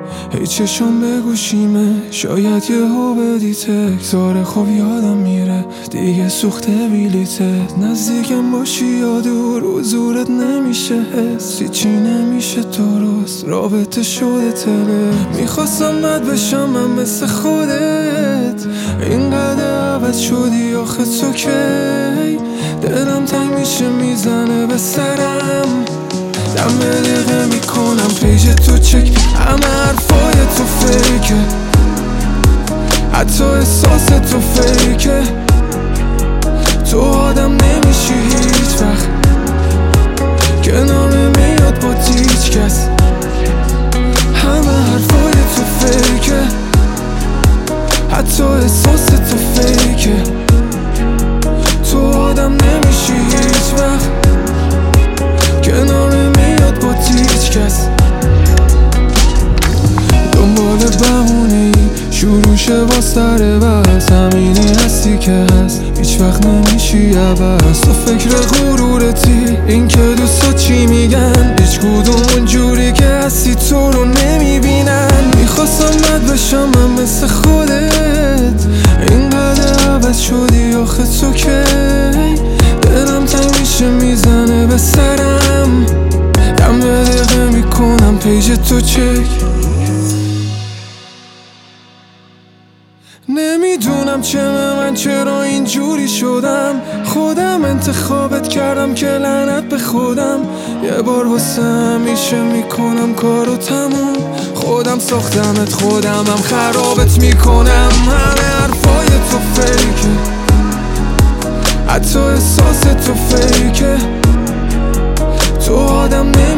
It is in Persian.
هی چشم به گوشیمه، شاید یه هو بدی تکزاره. خب یادم میره دیگه سوخته بیلیتت. نزدیکم باشی یا دور حضورت نمیشه حس. هیچی نمیشه درست، رابطه شده تله. میخواستم بد بشم من مثل خودت، اینقدر عوض شدی آخه تو کی؟ دلم تنگ میشه میزنه به سرم، دم دقیقه میکنم پیج تو چک. همه حرفای تو فیکه، حتی احساس تو فیکه. تو آدم نمیشی هیچ وقت، کنار نمیاد با هیچ کس. همه حرفای تو فیکه، حتی احساس تو فیکه. تو آدم نمیشی هیچ وقت، کنار نمیاد با هیچ کس. دنبال بهونه‌ای شروع شه با سر بس، همینی هستی که هست هیچ وقت نمیشی عوض. تو فکر غرورتی، این که دوستا چی میگن، هیچ کدوم اونجوری که هستی تو رو نمیبینن. میخواستم بد بشم من مثل خودت، اینقدر عوض شدی آخه تو کی؟ دلم تنگ میشه میزنه به سرم، دم دقیقه میکنم پیج تو چک. نمیدونم من چرا اینجوری شدم. خودم انتخابت کردم که لعنت به خودم. یه بار واسه همیشه میکنم کارو تموم. خودم ساختمت، خودمم خرابت میکنم. همه حرفای تو فیکه، حتی احساس تو فیکه. تو آدم